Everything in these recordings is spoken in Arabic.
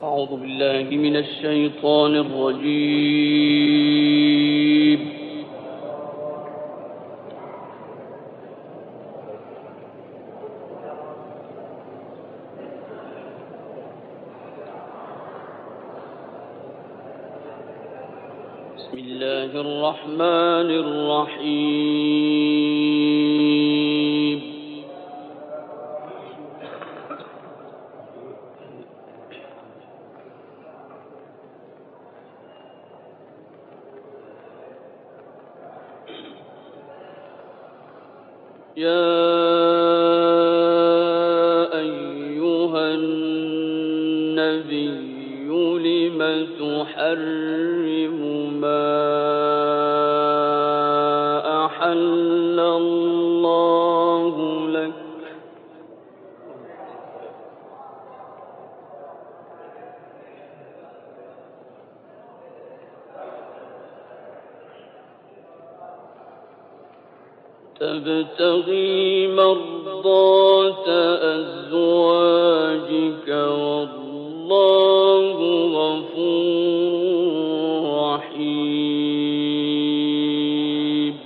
أعوذ بالله من الشيطان الرجيم. بسم الله الرحمن الرحيم. يا أيها النبي لم تحرم ما أحل الله لك تبتغي مرضات أزواجك والله غفور رحيم.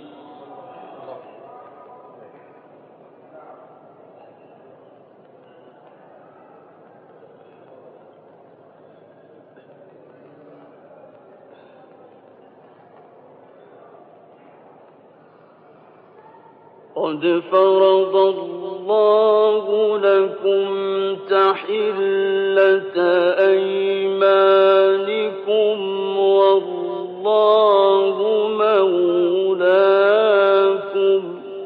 قد فرض الله لكم تحلة أيمانكم والله مولاكم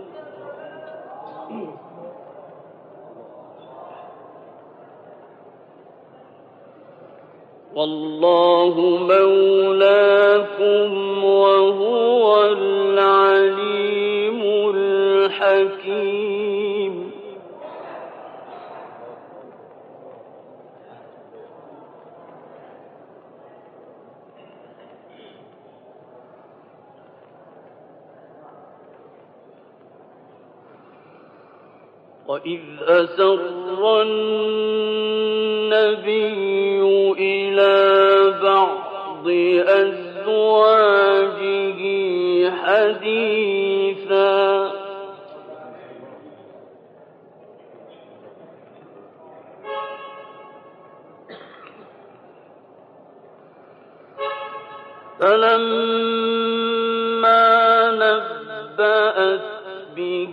وهو العليم الحكيم. وإذ أسر النبي إلى بعض أزواجه حديثا فلما نبأت به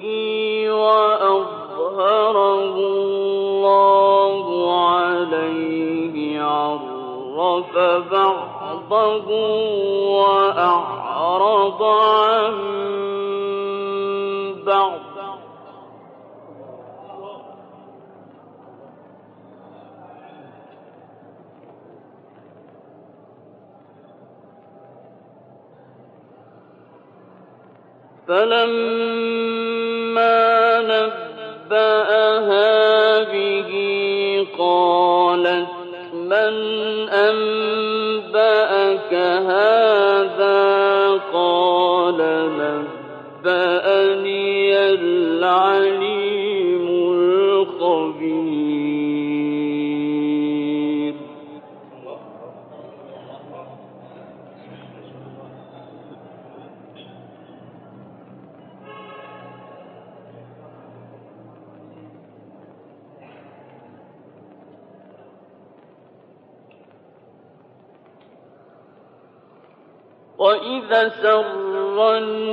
وأظهره الله عليه عرف بعضه وأعرض عن بعض فلما نبأها به قالت من أنبأك هذا قال نبأني العليم الخبير. وإذا سر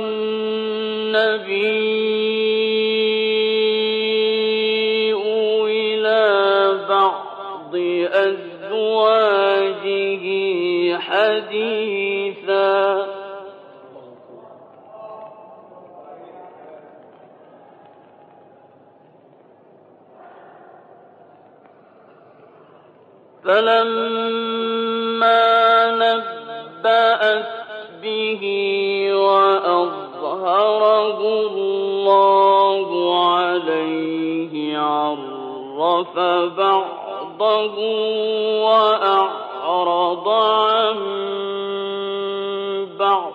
النبي إلى بعض أزواجه حديثا فلما نبأت به وأظهره الله عليه عرف بعضه وأعرض عن بعض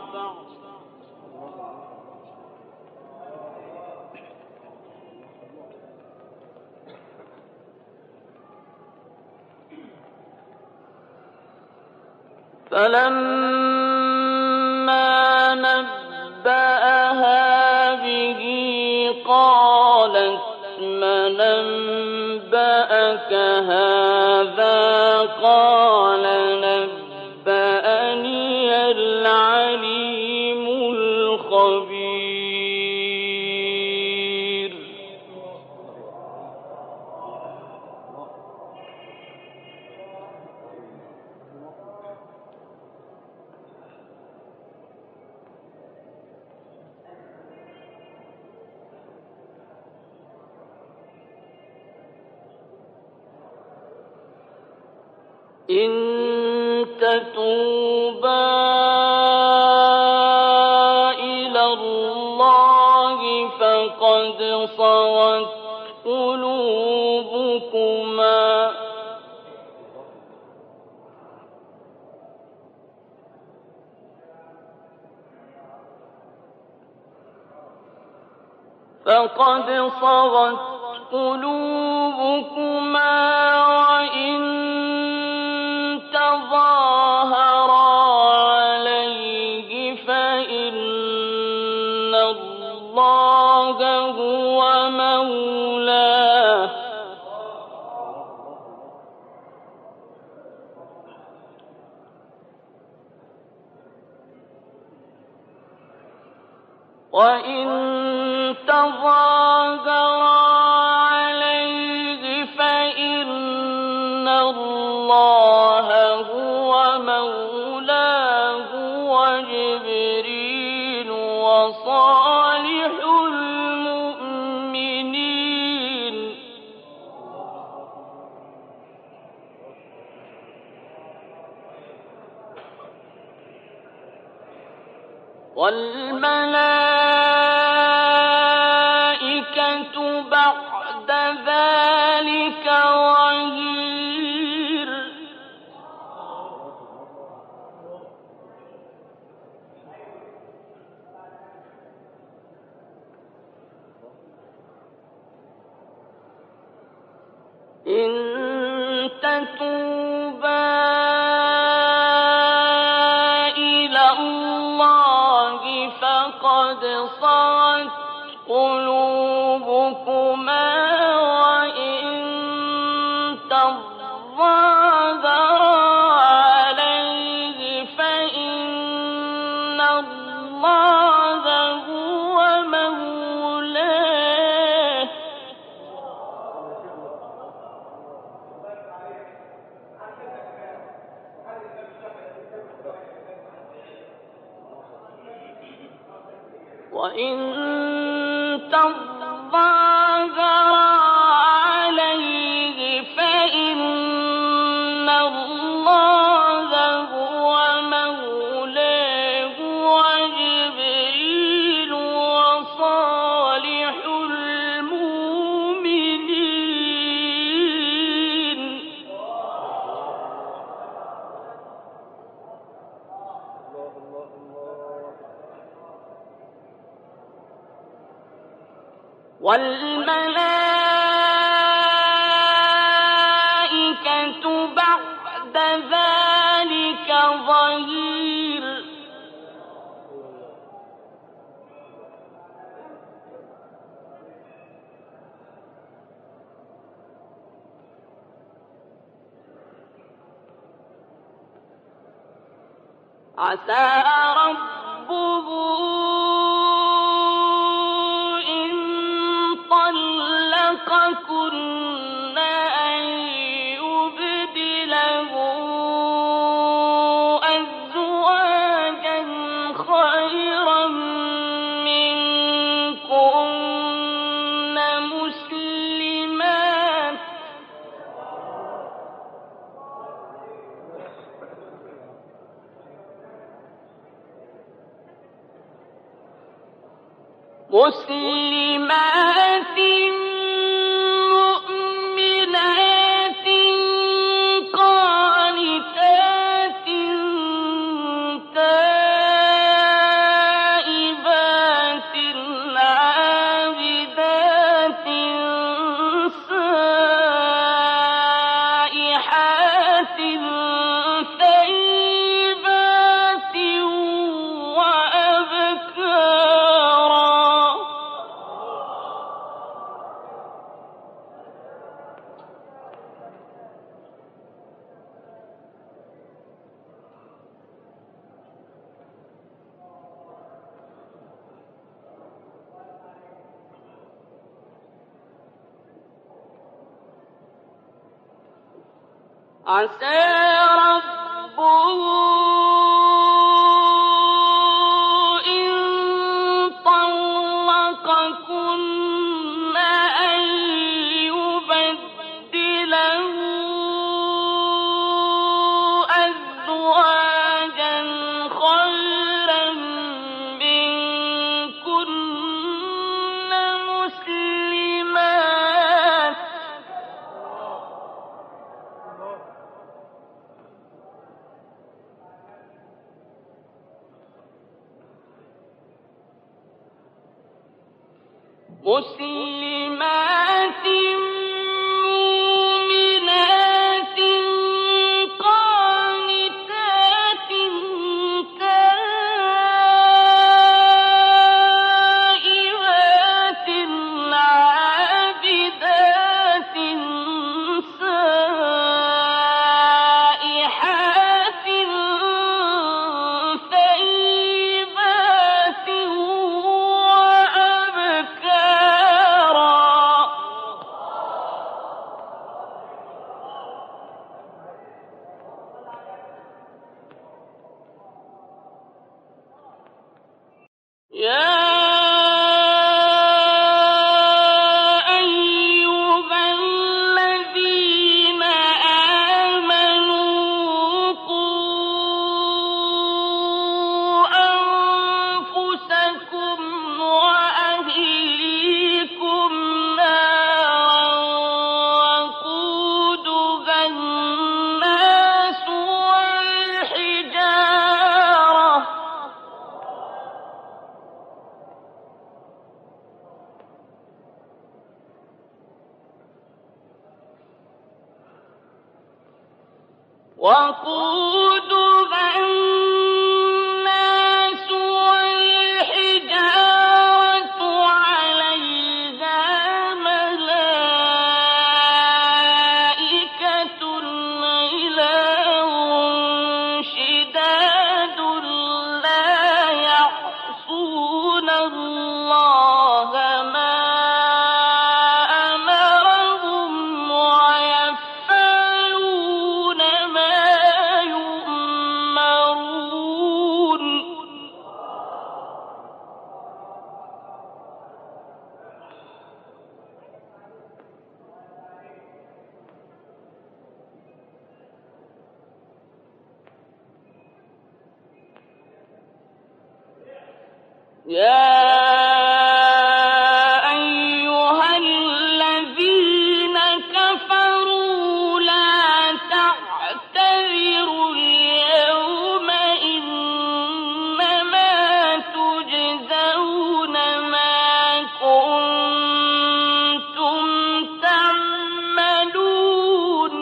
فلما نبأها به قالت من أنبأك هذا قال نبأني العليم الخبير إن تتوبا إلى الله فقد صغت قلوبكما وإن تظاهرا عليه فإن الله هو مولاه وجبريل وصالح المؤمنين والملائكة بعد ذلك ظهير إن تتوبا إلى الله فقد صغت قلوبكما وإن تظاهرا عليه فإن الله هو مولاه وإن تظاهرا عليه فإن الله هو مولاه وجبريل وصالح المؤمنين والملائكة بعد ذلك ظهير عسى ربه إن طلقكن أن يبدله أزواجا خيرا منكن مسلمات مؤمنات قانتات تائبات عابدات سائحات ثيبات عسى ربه إن طلقكن أن يبدله أزواجا خيرا منكن مسلمات مؤمنات قانتات تائبات عابدات سائحات ثيبات وأبكارا. يا أيها الذين آمنوا قوا أنفسكم وأهليكم نارا وقودها الناس والحجارة وقودها الناس والحجارة عليها ملائكة غلاظ شداد لا يعصون الله ما أمرهم ويفعلون ما يؤمرون. يا أيها الذين كفروا لا تعتذروا اليوم إنما تجزون ما كنتم تعملون.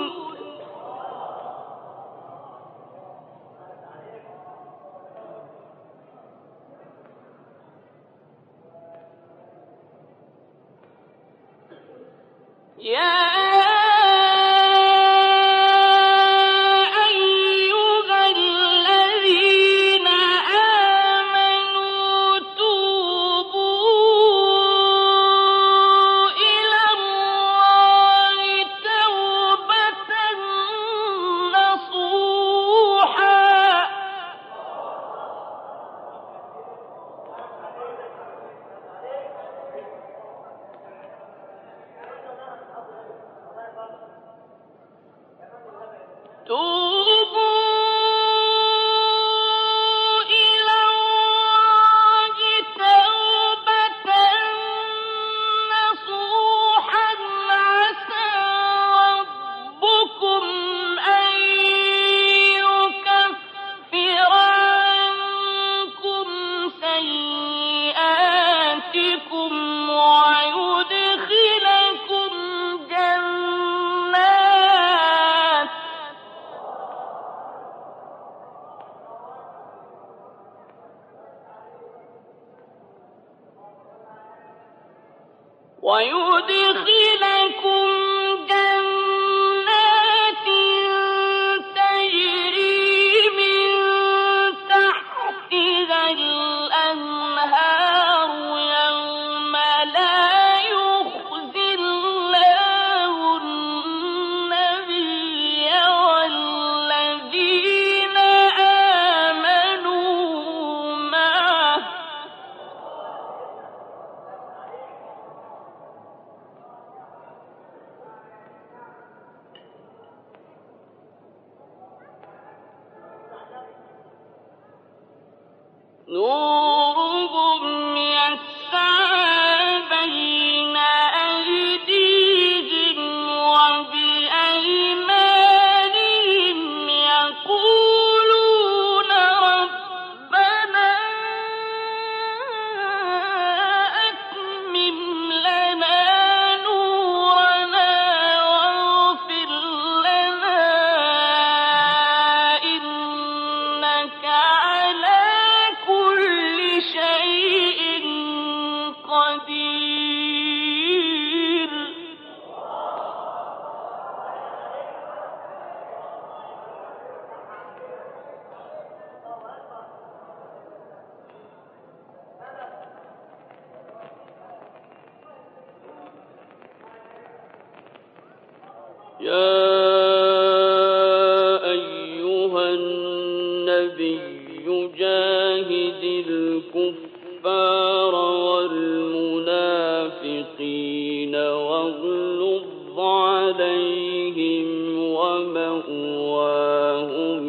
يا أيها الذين آمنوا توبوا إلى الله توبة نصوحا ويدخلكم جنات تجري من تحتها الأنهار يوم لا يخزي الله النبي نورهم يسعى بين أيديهم وبأيمانهم يقولون ربنا أتمم لنا نورنا واغفر لنا إنك على كل شيء قدير. يا أيها النبي جاهد الكفار والمنافقين واغلظ عليهم ومأواهم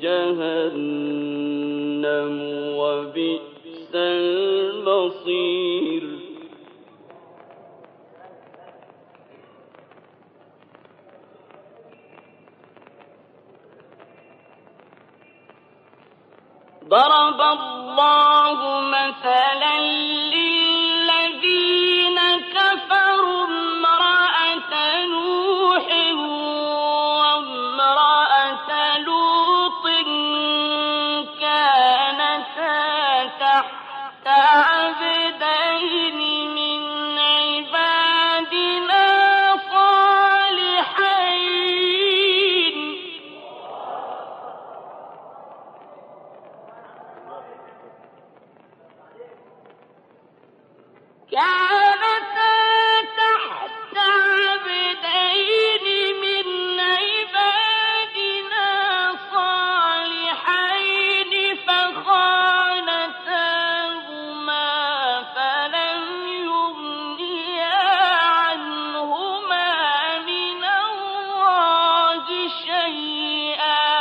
جهنم وبئس المصير. ضرب الله مثلا للذين كفروا امرأة نوح وامرأة لوط كانتا تحت عبدين من عبادنا صالحين فخانتاهما فلم يغنيا عنهما من الله شيئا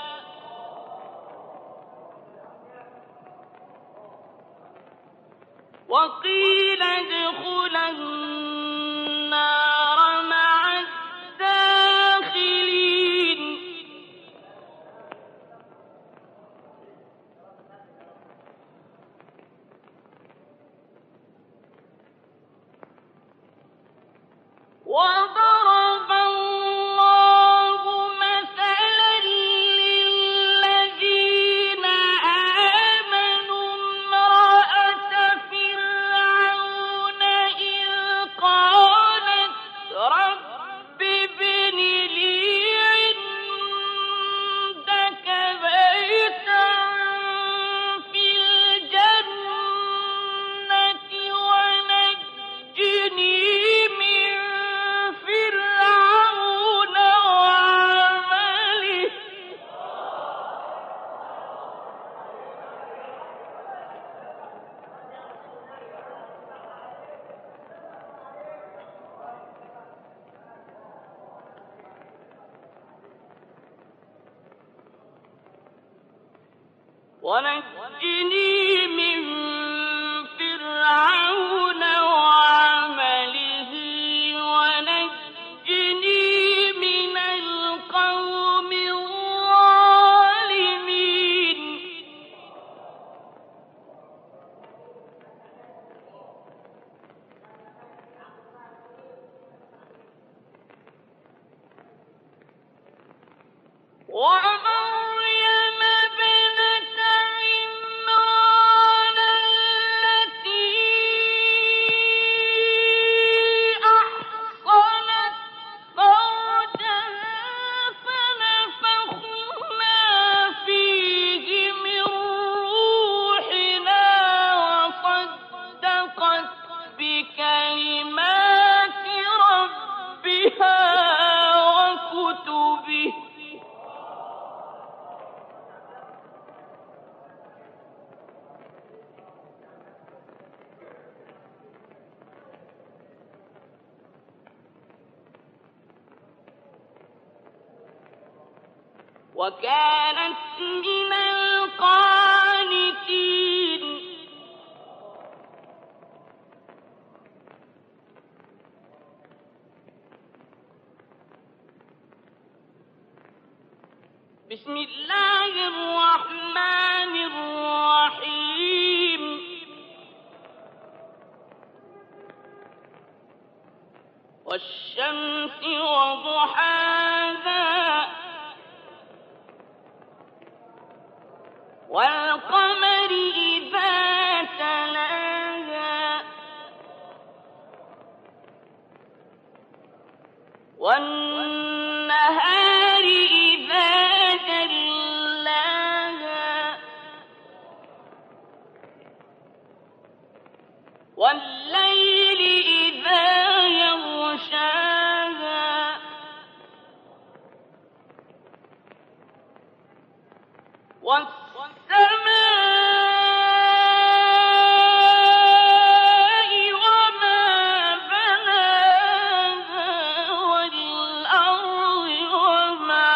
وقيل ادخلا النار مع الداخلين. وضرب الله مثلا للذين آمنوا امرأة فرعون إذ قالت رب ابن لي عندك بيتا في الجنة ونجني من فرعون وعمله ونجني من فرعون وعمله ونجني من القوم الظالمين. ومريم ابنة عمران التي أحصنت فرجها فنفخنا فيه من روحنا وصدقت بكلمات ربها وكتبه وكانت من قانتين. بسم الله الرحمن الرحيم. والشمس وضحاها والقمر إذا تلاها والنهار إذا جلاها والليل إذا يغشاها والسماء وما بناها والأرض وما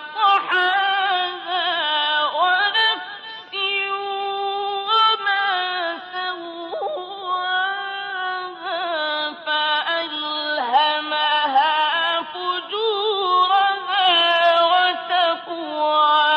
طحاها ونفس وما سواها فألهمها فجورها وتقواها.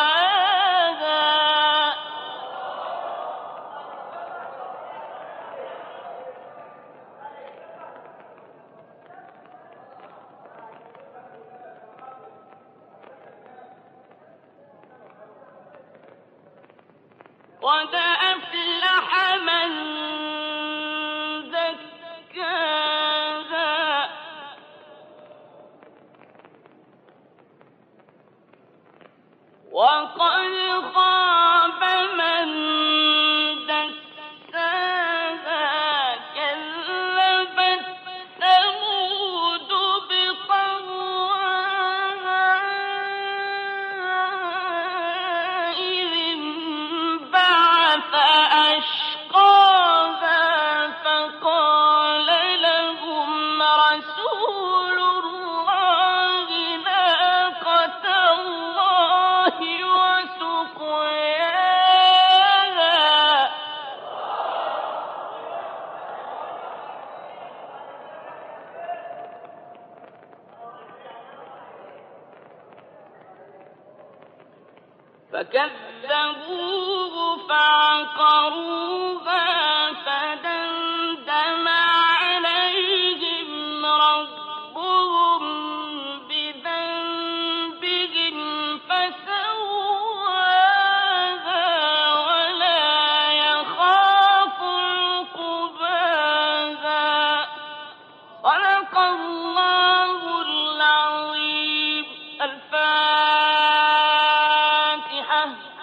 قد أفلح من زكاها وقد خاب من دساها. كذبت ثمود بطغواها إذ انبعث أشقاها فقال لهم رسول الله ناقة الله وسقياها. فكذبوه فعقروها فدمدم عليهم ربهم بذنبهم فسواها ولا يخاف عقباها. صدق الله العظيم. الفاتحة.